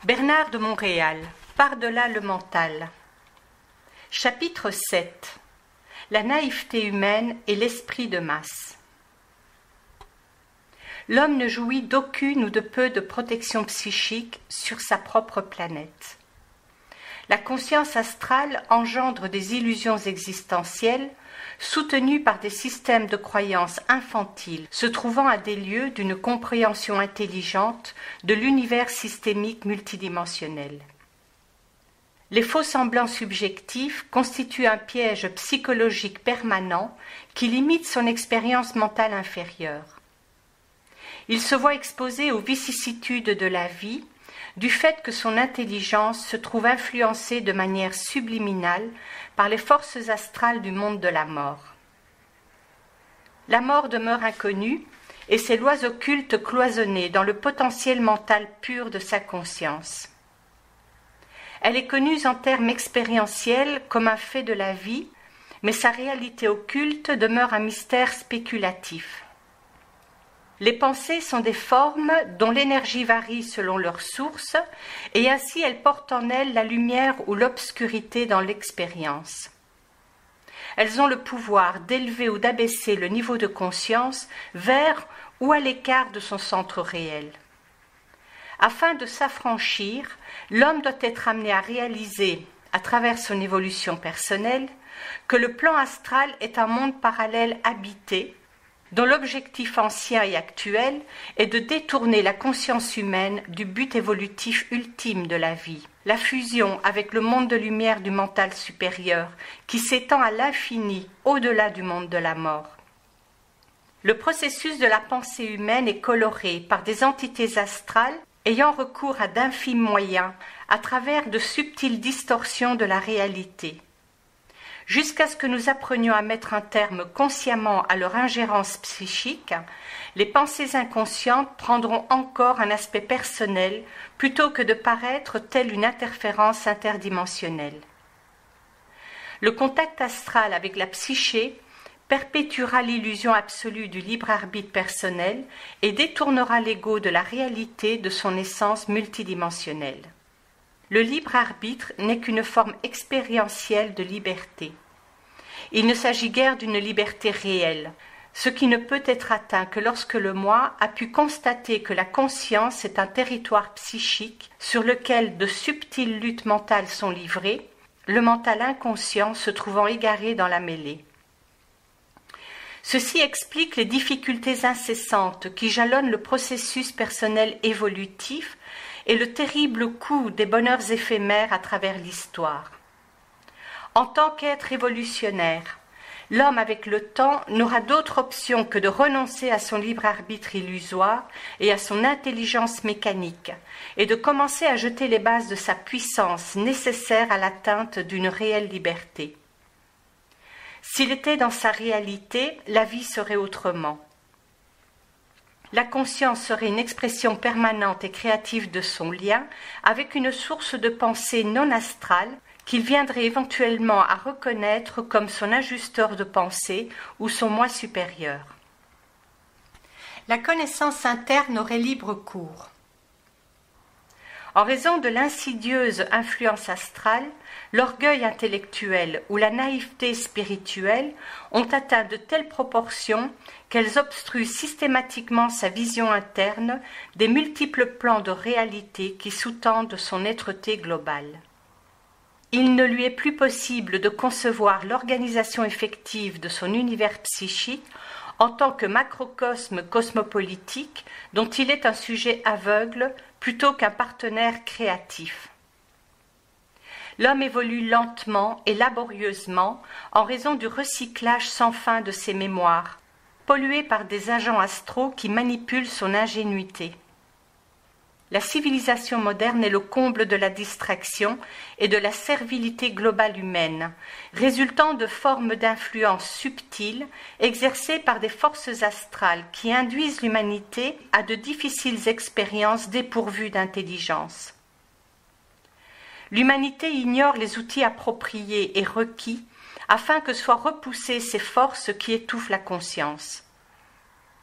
Bernard de Montréal, Par-delà le mental. Chapitre 7. La naïveté humaine et l'esprit de masse. L'homme ne jouit d'aucune ou de peu de protection psychique sur sa propre planète. La conscience astrale engendre des illusions existentielles soutenues par des systèmes de croyances infantiles se trouvant à des lieux d'une compréhension intelligente de l'univers systémique multidimensionnel. Les faux-semblants subjectifs constituent un piège psychologique permanent qui limite son expérience mentale inférieure. Il se voit exposé aux vicissitudes de la vie du fait que son intelligence se trouve influencée de manière subliminale par les forces astrales du monde de la mort. La mort demeure inconnue et ses lois occultes cloisonnées dans le potentiel mental pur de sa conscience. Elle est connue en termes expérientiels comme un fait de la vie, mais sa réalité occulte demeure un mystère spéculatif. Les pensées sont des formes dont l'énergie varie selon leur source, et ainsi elles portent en elles la lumière ou l'obscurité dans l'expérience. Elles ont le pouvoir d'élever ou d'abaisser le niveau de conscience vers ou à l'écart de son centre réel. Afin de s'affranchir, l'homme doit être amené à réaliser, à travers son évolution personnelle, que le plan astral est un monde parallèle habité, dont l'objectif ancien et actuel est de détourner la conscience humaine du but évolutif ultime de la vie, la fusion avec le monde de lumière du mental supérieur, qui s'étend à l'infini au-delà du monde de la mort. Le processus de la pensée humaine est coloré par des entités astrales ayant recours à d'infimes moyens à travers de subtiles distorsions de la réalité. Jusqu'à ce que nous apprenions à mettre un terme consciemment à leur ingérence psychique, les pensées inconscientes prendront encore un aspect personnel plutôt que de paraître telle une interférence interdimensionnelle. Le contact astral avec la psyché perpétuera l'illusion absolue du libre arbitre personnel et détournera l'ego de la réalité de son essence multidimensionnelle. Le libre arbitre n'est qu'une forme expérientielle de liberté. Il ne s'agit guère d'une liberté réelle, ce qui ne peut être atteint que lorsque le moi a pu constater que la conscience est un territoire psychique sur lequel de subtiles luttes mentales sont livrées, le mental inconscient se trouvant égaré dans la mêlée. Ceci explique les difficultés incessantes qui jalonnent le processus personnel évolutif et le terrible coût des bonheurs éphémères à travers l'histoire. En tant qu'être évolutionnaire, l'homme avec le temps n'aura d'autre option que de renoncer à son libre arbitre illusoire et à son intelligence mécanique, et de commencer à jeter les bases de sa puissance nécessaire à l'atteinte d'une réelle liberté. S'il était dans sa réalité, la vie serait autrement. La conscience serait une expression permanente et créative de son lien avec une source de pensée non astrale qu'il viendrait éventuellement à reconnaître comme son ajusteur de pensée ou son moi supérieur. La connaissance interne aurait libre cours. En raison de l'insidieuse influence astrale, l'orgueil intellectuel ou la naïveté spirituelle ont atteint de telles proportions qu'elles obstruent systématiquement sa vision interne des multiples plans de réalité qui sous-tendent son êtreté globale. Il ne lui est plus possible de concevoir l'organisation effective de son univers psychique en tant que macrocosme cosmopolitique dont il est un sujet aveugle plutôt qu'un partenaire créatif. L'homme évolue lentement et laborieusement en raison du recyclage sans fin de ses mémoires, pollué par des agents astraux qui manipulent son ingénuité. La civilisation moderne est le comble de la distraction et de la servilité globale humaine, résultant de formes d'influence subtiles exercées par des forces astrales qui induisent l'humanité à de difficiles expériences dépourvues d'intelligence. L'humanité ignore les outils appropriés et requis afin que soient repoussées ces forces qui étouffent la conscience.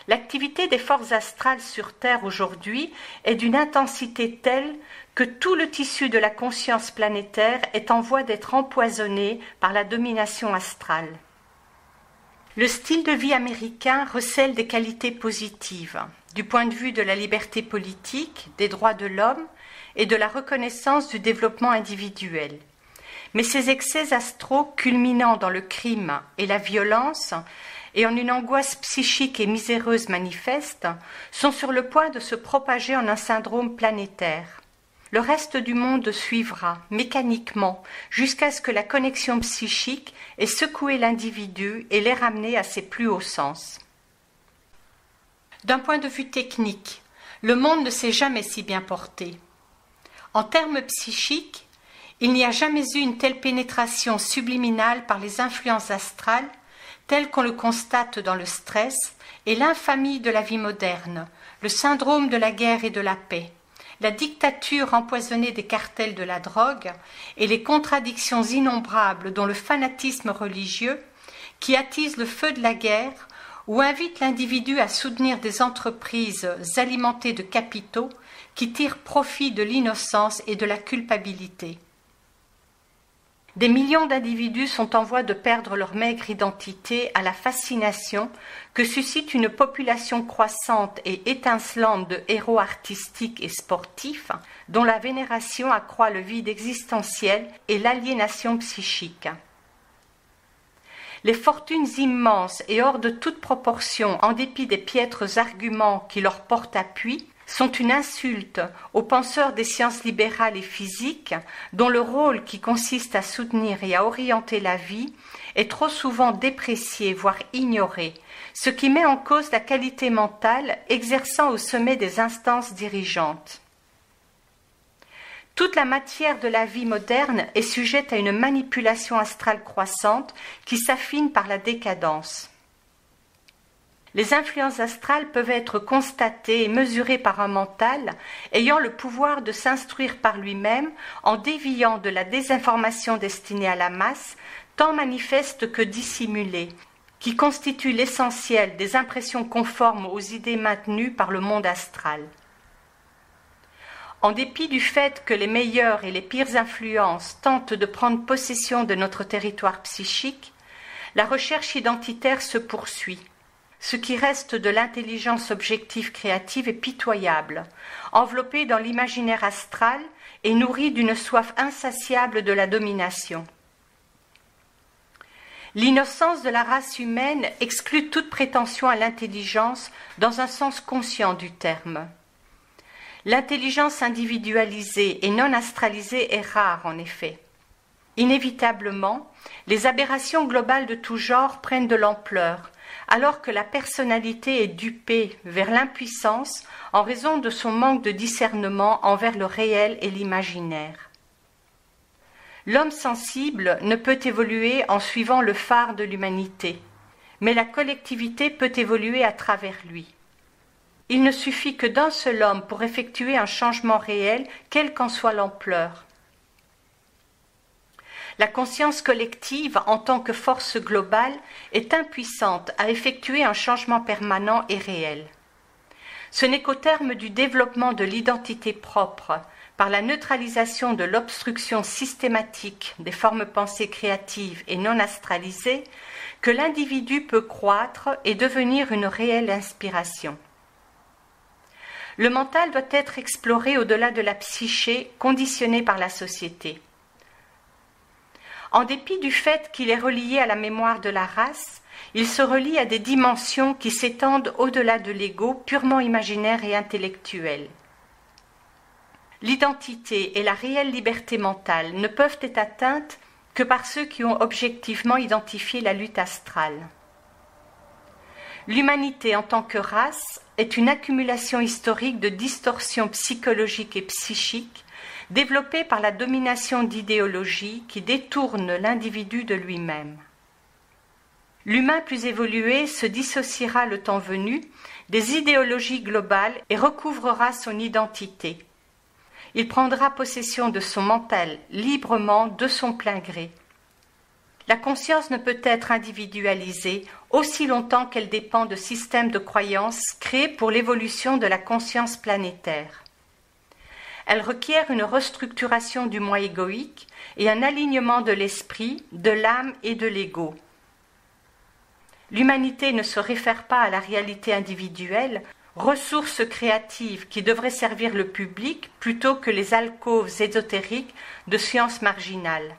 L'activité des forces astrales sur Terre aujourd'hui est d'une intensité telle que tout le tissu de la conscience planétaire est en voie d'être empoisonné par la domination astrale. Le style de vie américain recèle des qualités positives, du point de vue de la liberté politique, des droits de l'homme et de la reconnaissance du développement individuel. Mais ces excès astraux culminant dans le crime et la violence et en une angoisse psychique et miséreuse manifeste, sont sur le point de se propager en un syndrome planétaire. Le reste du monde suivra, mécaniquement, jusqu'à ce que la connexion psychique ait secoué l'individu et l'ait ramené à ses plus hauts sens. D'un point de vue technique, le monde ne s'est jamais si bien porté. En termes psychiques, il n'y a jamais eu une telle pénétration subliminale par les influences astrales, telle qu'on le constate dans le stress et l'infamie de la vie moderne, le syndrome de la guerre et de la paix, la dictature empoisonnée des cartels de la drogue et les contradictions innombrables dont le fanatisme religieux qui attise le feu de la guerre ou invite l'individu à soutenir des entreprises alimentées de capitaux qui tirent profit de l'innocence et de la culpabilité. Des millions d'individus sont en voie de perdre leur maigre identité à la fascination que suscite une population croissante et étincelante de héros artistiques et sportifs dont la vénération accroît le vide existentiel et l'aliénation psychique. Les fortunes immenses et hors de toute proportion, en dépit des piètres arguments qui leur portent appui, sont une insulte aux penseurs des sciences libérales et physiques dont le rôle qui consiste à soutenir et à orienter la vie est trop souvent déprécié, voire ignoré, ce qui met en cause la qualité mentale exerçant au sommet des instances dirigeantes. Toute la matière de la vie moderne est sujette à une manipulation astrale croissante qui s'affine par la décadence. Les influences astrales peuvent être constatées et mesurées par un mental ayant le pouvoir de s'instruire par lui-même en déviant de la désinformation destinée à la masse, tant manifeste que dissimulée, qui constitue l'essentiel des impressions conformes aux idées maintenues par le monde astral. En dépit du fait que les meilleures et les pires influences tentent de prendre possession de notre territoire psychique, la recherche identitaire se poursuit. Ce qui reste de l'intelligence objective créative est pitoyable, enveloppé dans l'imaginaire astral et nourri d'une soif insatiable de la domination. L'innocence de la race humaine exclut toute prétention à l'intelligence dans un sens conscient du terme. L'intelligence individualisée et non astralisée est rare en effet. Inévitablement, les aberrations globales de tout genre prennent de l'ampleur, alors que la personnalité est dupée vers l'impuissance en raison de son manque de discernement envers le réel et l'imaginaire. L'homme sensible ne peut évoluer en suivant le phare de l'humanité, mais la collectivité peut évoluer à travers lui. Il ne suffit que d'un seul homme pour effectuer un changement réel, quelle qu'en soit l'ampleur. La conscience collective, en tant que force globale, est impuissante à effectuer un changement permanent et réel. Ce n'est qu'au terme du développement de l'identité propre, par la neutralisation de l'obstruction systématique des formes pensées créatives et non astralisées, que l'individu peut croître et devenir une réelle inspiration. Le mental doit être exploré au-delà de la psyché conditionnée par la société. En dépit du fait qu'il est relié à la mémoire de la race, il se relie à des dimensions qui s'étendent au-delà de l'ego purement imaginaire et intellectuel. L'identité et la réelle liberté mentale ne peuvent être atteintes que par ceux qui ont objectivement identifié la lutte astrale. L'humanité en tant que race est une accumulation historique de distorsions psychologiques et psychiques développée par la domination d'idéologies qui détournent l'individu de lui-même. L'humain plus évolué se dissociera le temps venu des idéologies globales et recouvrera son identité. Il prendra possession de son mental librement de son plein gré. La conscience ne peut être individualisée aussi longtemps qu'elle dépend de systèmes de croyances créés pour l'évolution de la conscience planétaire. Elle requiert une restructuration du moi égoïque et un alignement de l'esprit, de l'âme et de l'ego. L'humanité ne se réfère pas à la réalité individuelle, ressource créative qui devrait servir le public plutôt que les alcôves ésotériques de sciences marginales.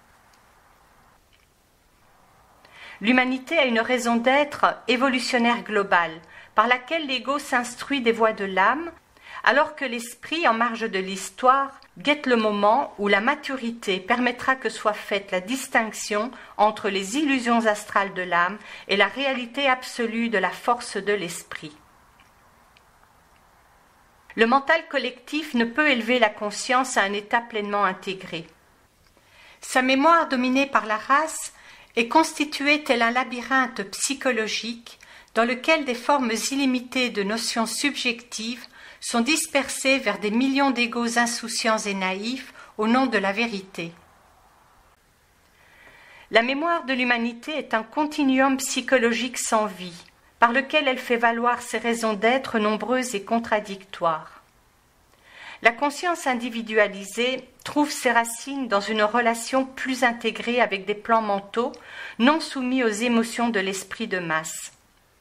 L'humanité a une raison d'être évolutionnaire globale, par laquelle l'ego s'instruit des voies de l'âme, alors que l'esprit, en marge de l'histoire, guette le moment où la maturité permettra que soit faite la distinction entre les illusions astrales de l'âme et la réalité absolue de la force de l'esprit. Le mental collectif ne peut élever la conscience à un état pleinement intégré. Sa mémoire dominée par la race est constituée tel un labyrinthe psychologique dans lequel des formes illimitées de notions subjectives sont dispersées vers des millions d'égos insouciants et naïfs au nom de la vérité. La mémoire de l'humanité est un continuum psychologique sans vie, par lequel elle fait valoir ses raisons d'être nombreuses et contradictoires. La conscience individualisée trouve ses racines dans une relation plus intégrée avec des plans mentaux non soumis aux émotions de l'esprit de masse.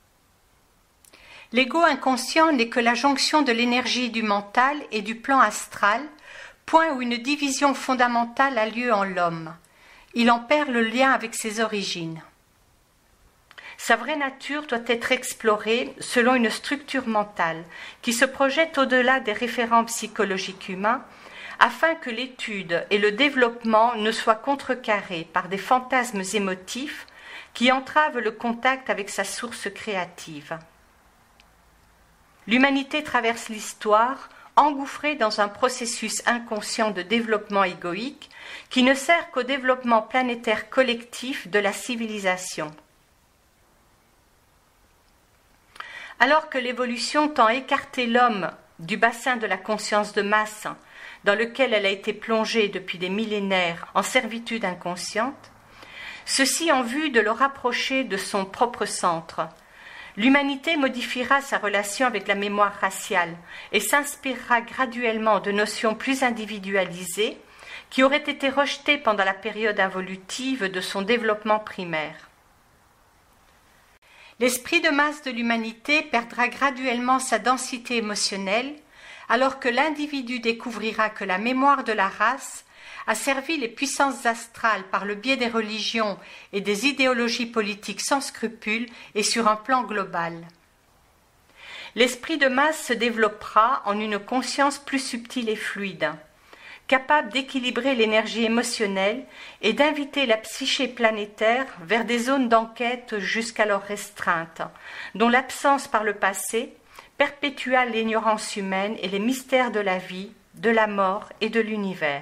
L'ego inconscient n'est que la jonction de l'énergie du mental et du plan astral, point où une division fondamentale a lieu en l'homme. Il en perd le lien avec ses origines. Sa vraie nature doit être explorée selon une structure mentale qui se projette au-delà des référents psychologiques humains afin que l'étude et le développement ne soient contrecarrés par des fantasmes émotifs qui entravent le contact avec sa source créative. L'humanité traverse l'histoire engouffrée dans un processus inconscient de développement égoïque qui ne sert qu'au développement planétaire collectif de la civilisation. Alors que l'évolution tend à écarter l'homme du bassin de la conscience de masse dans lequel elle a été plongée depuis des millénaires en servitude inconsciente, ceci en vue de le rapprocher de son propre centre, l'humanité modifiera sa relation avec la mémoire raciale et s'inspirera graduellement de notions plus individualisées qui auraient été rejetées pendant la période involutive de son développement primaire. L'esprit de masse de l'humanité perdra graduellement sa densité émotionnelle, alors que l'individu découvrira que la mémoire de la race a servi les puissances astrales par le biais des religions et des idéologies politiques sans scrupules et sur un plan global. L'esprit de masse se développera en une conscience plus subtile et fluide, capable d'équilibrer l'énergie émotionnelle et d'inviter la psyché planétaire vers des zones d'enquête jusqu'alors restreintes, dont l'absence par le passé perpétua l'ignorance humaine et les mystères de la vie, de la mort et de l'univers.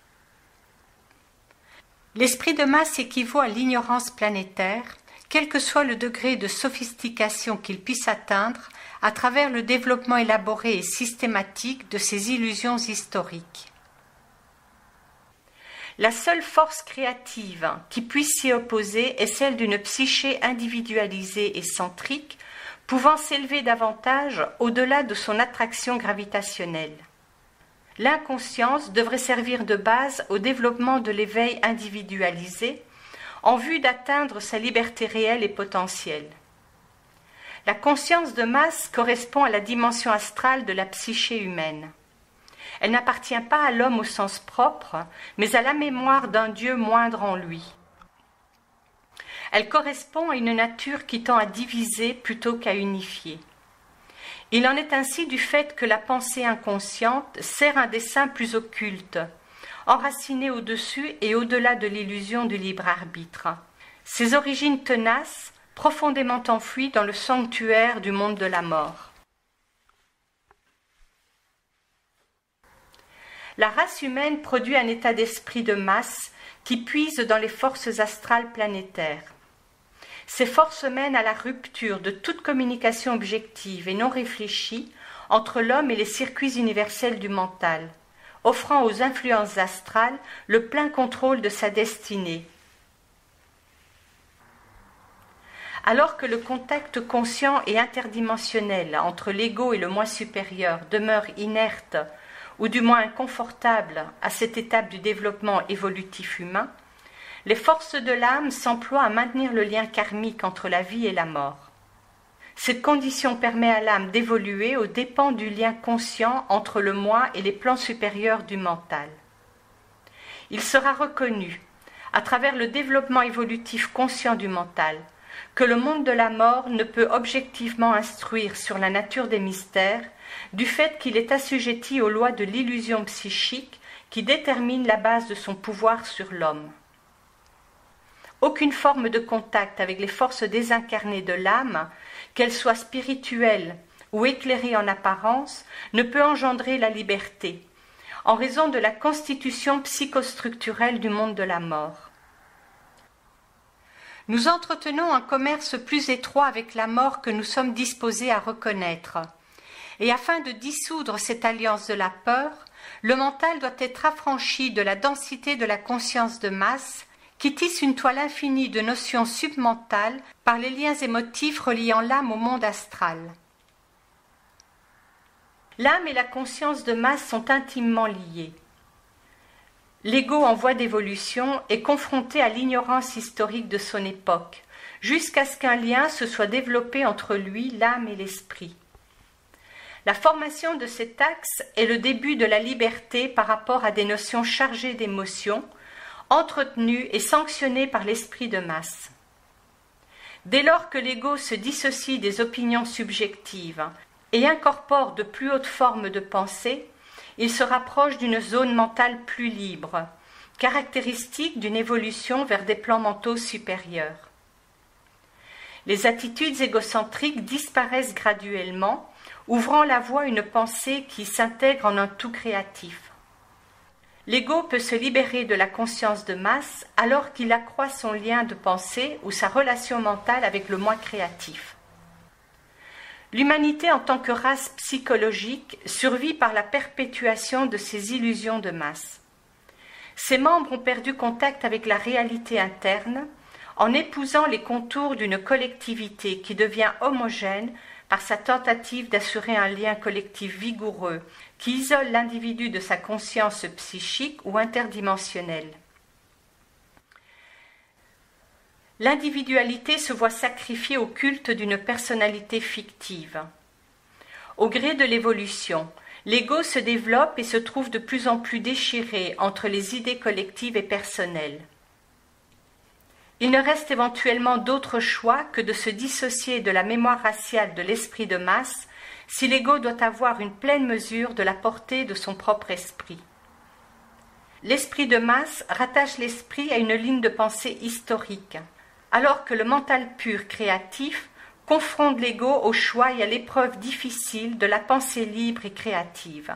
L'esprit de masse équivaut à l'ignorance planétaire, quel que soit le degré de sophistication qu'il puisse atteindre à travers le développement élaboré et systématique de ses illusions historiques. La seule force créative qui puisse s'y opposer est celle d'une psyché individualisée et centrique, pouvant s'élever davantage au-delà de son attraction gravitationnelle. L'inconscience devrait servir de base au développement de l'éveil individualisé, en vue d'atteindre sa liberté réelle et potentielle. La conscience de masse correspond à la dimension astrale de la psyché humaine. Elle n'appartient pas à l'homme au sens propre, mais à la mémoire d'un Dieu moindre en lui. Elle correspond à une nature qui tend à diviser plutôt qu'à unifier. Il en est ainsi du fait que la pensée inconsciente sert un dessein plus occulte, enraciné au-dessus et au-delà de l'illusion du libre arbitre. Ses origines tenaces, profondément enfouies dans le sanctuaire du monde de la mort. La race humaine produit un état d'esprit de masse qui puise dans les forces astrales planétaires. Ces forces mènent à la rupture de toute communication objective et non réfléchie entre l'homme et les circuits universels du mental, offrant aux influences astrales le plein contrôle de sa destinée. Alors que le contact conscient et interdimensionnel entre l'ego et le moi supérieur demeure inerte, ou du moins inconfortable à cette étape du développement évolutif humain, les forces de l'âme s'emploient à maintenir le lien karmique entre la vie et la mort. Cette condition permet à l'âme d'évoluer aux dépens du lien conscient entre le moi et les plans supérieurs du mental. Il sera reconnu, à travers le développement évolutif conscient du mental, que le monde de la mort ne peut objectivement instruire sur la nature des mystères du fait qu'il est assujetti aux lois de l'illusion psychique qui déterminent la base de son pouvoir sur l'homme. Aucune forme de contact avec les forces désincarnées de l'âme, qu'elles soient spirituelles ou éclairées en apparence, ne peut engendrer la liberté, en raison de la constitution psychostructurelle du monde de la mort. Nous entretenons un commerce plus étroit avec la mort que nous sommes disposés à reconnaître. Et afin de dissoudre cette alliance de la peur, le mental doit être affranchi de la densité de la conscience de masse qui tisse une toile infinie de notions submentales par les liens émotifs reliant l'âme au monde astral. L'âme et la conscience de masse sont intimement liées. L'ego en voie d'évolution est confronté à l'ignorance historique de son époque, jusqu'à ce qu'un lien se soit développé entre lui, l'âme et l'esprit. La formation de cet axe est le début de la liberté par rapport à des notions chargées d'émotions, entretenues et sanctionnées par l'esprit de masse. Dès lors que l'ego se dissocie des opinions subjectives et incorpore de plus hautes formes de pensée, il se rapproche d'une zone mentale plus libre, caractéristique d'une évolution vers des plans mentaux supérieurs. Les attitudes égocentriques disparaissent graduellement, ouvrant la voie à une pensée qui s'intègre en un tout créatif. L'ego peut se libérer de la conscience de masse alors qu'il accroît son lien de pensée ou sa relation mentale avec le moi créatif. L'humanité en tant que race psychologique survit par la perpétuation de ces illusions de masse. Ses membres ont perdu contact avec la réalité interne en épousant les contours d'une collectivité qui devient homogène par sa tentative d'assurer un lien collectif vigoureux qui isole l'individu de sa conscience psychique ou interdimensionnelle. L'individualité se voit sacrifiée au culte d'une personnalité fictive. Au gré de l'évolution, l'ego se développe et se trouve de plus en plus déchiré entre les idées collectives et personnelles. Il ne reste éventuellement d'autre choix que de se dissocier de la mémoire raciale de l'esprit de masse si l'ego doit avoir une pleine mesure de la portée de son propre esprit. L'esprit de masse rattache l'esprit à une ligne de pensée historique, alors que le mental pur créatif confronte l'ego au choix et à l'épreuve difficile de la pensée libre et créative.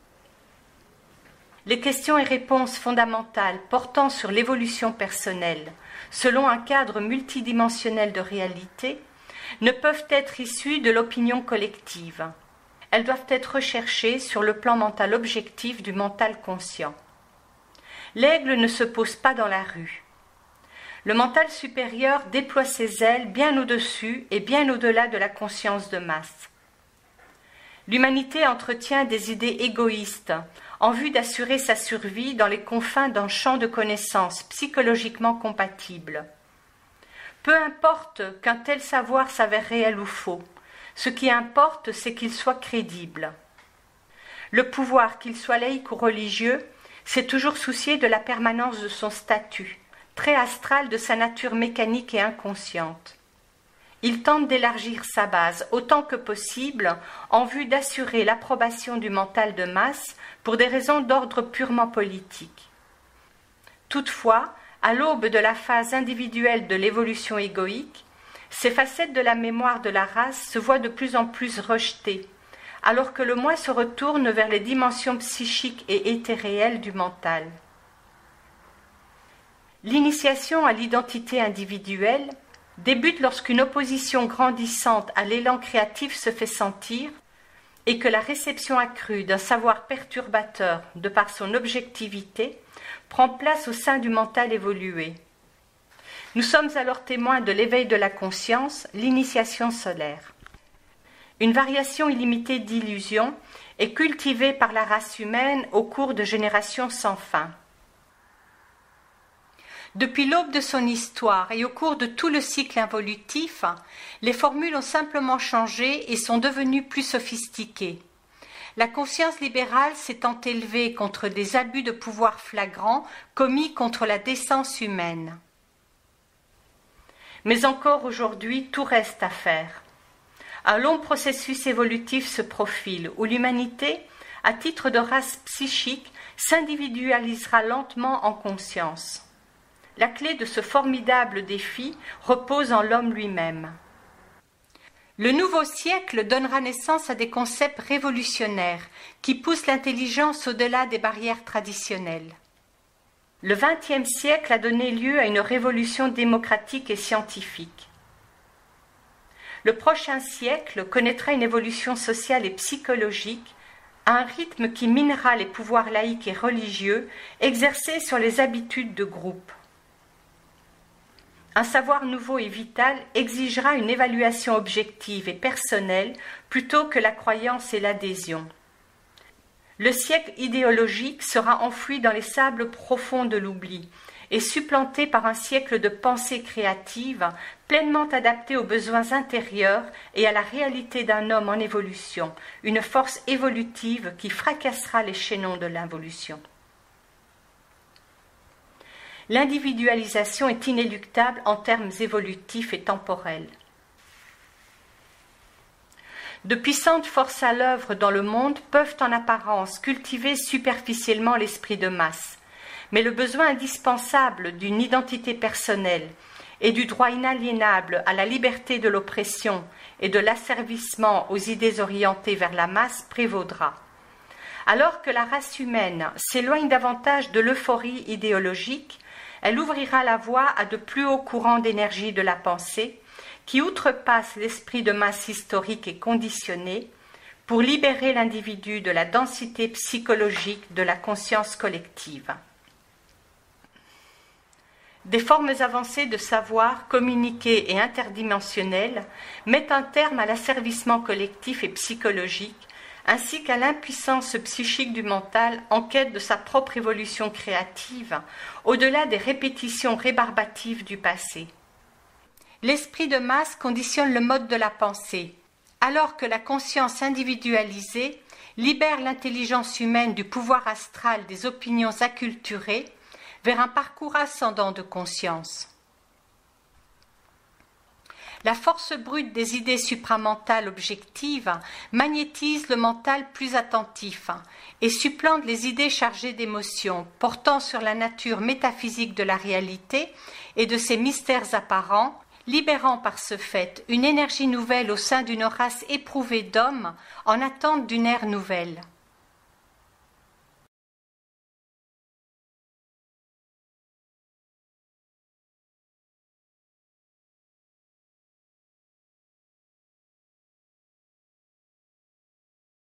Les questions et réponses fondamentales portant sur l'évolution personnelle, selon un cadre multidimensionnel de réalité, ne peuvent être issues de l'opinion collective. Elles doivent être recherchées sur le plan mental objectif du mental conscient. L'aigle ne se pose pas dans la rue. Le mental supérieur déploie ses ailes bien au-dessus et bien au-delà de la conscience de masse. L'humanité entretient des idées égoïstes en vue d'assurer sa survie dans les confins d'un champ de connaissances psychologiquement compatible. Peu importe qu'un tel savoir s'avère réel ou faux, ce qui importe, c'est qu'il soit crédible. Le pouvoir, qu'il soit laïque ou religieux, s'est toujours soucié de la permanence de son statut, très astral de sa nature mécanique et inconsciente. Il tente d'élargir sa base autant que possible en vue d'assurer l'approbation du mental de masse pour des raisons d'ordre purement politique. Toutefois, à l'aube de la phase individuelle de l'évolution égoïque, ces facettes de la mémoire de la race se voient de plus en plus rejetées, alors que le moi se retourne vers les dimensions psychiques et éthéréelles du mental. L'initiation à l'identité individuelle débute lorsqu'une opposition grandissante à l'élan créatif se fait sentir et que la réception accrue d'un savoir perturbateur de par son objectivité prend place au sein du mental évolué. Nous sommes alors témoins de l'éveil de la conscience, l'initiation solaire. Une variation illimitée d'illusions est cultivée par la race humaine au cours de générations sans fin. Depuis l'aube de son histoire et au cours de tout le cycle involutif, les formules ont simplement changé et sont devenues plus sophistiquées. La conscience libérale s'étant élevée contre des abus de pouvoir flagrants commis contre la décence humaine. Mais encore aujourd'hui, tout reste à faire. Un long processus évolutif se profile où l'humanité, à titre de race psychique, s'individualisera lentement en conscience. La clé de ce formidable défi repose en l'homme lui-même. Le nouveau siècle donnera naissance à des concepts révolutionnaires qui poussent l'intelligence au-delà des barrières traditionnelles. Le XXe siècle a donné lieu à une révolution démocratique et scientifique. Le prochain siècle connaîtra une évolution sociale et psychologique à un rythme qui minera les pouvoirs laïques et religieux exercés sur les habitudes de groupe. Un savoir nouveau et vital exigera une évaluation objective et personnelle plutôt que la croyance et l'adhésion. Le siècle idéologique sera enfoui dans les sables profonds de l'oubli et supplanté par un siècle de pensée créative pleinement adapté aux besoins intérieurs et à la réalité d'un homme en évolution, une force évolutive qui fracassera les chaînons de l'involution. L'individualisation est inéluctable en termes évolutifs et temporels. De puissantes forces à l'œuvre dans le monde peuvent en apparence cultiver superficiellement l'esprit de masse, mais le besoin indispensable d'une identité personnelle et du droit inaliénable à la liberté de l'oppression et de l'asservissement aux idées orientées vers la masse prévaudra. Alors que la race humaine s'éloigne davantage de l'euphorie idéologique, elle ouvrira la voie à de plus hauts courants d'énergie de la pensée qui outrepassent l'esprit de masse historique et conditionné pour libérer l'individu de la densité psychologique de la conscience collective. Des formes avancées de savoir communiqué et interdimensionnelles mettent un terme à l'asservissement collectif et psychologique ainsi qu'à l'impuissance psychique du mental en quête de sa propre évolution créative, au-delà des répétitions rébarbatives du passé. L'esprit de masse conditionne le mode de la pensée, alors que la conscience individualisée libère l'intelligence humaine du pouvoir astral des opinions acculturées vers un parcours ascendant de conscience. La force brute des idées supramentales objectives magnétise le mental plus attentif et supplante les idées chargées d'émotions, portant sur la nature métaphysique de la réalité et de ses mystères apparents, libérant par ce fait une énergie nouvelle au sein d'une race éprouvée d'hommes en attente d'une ère nouvelle.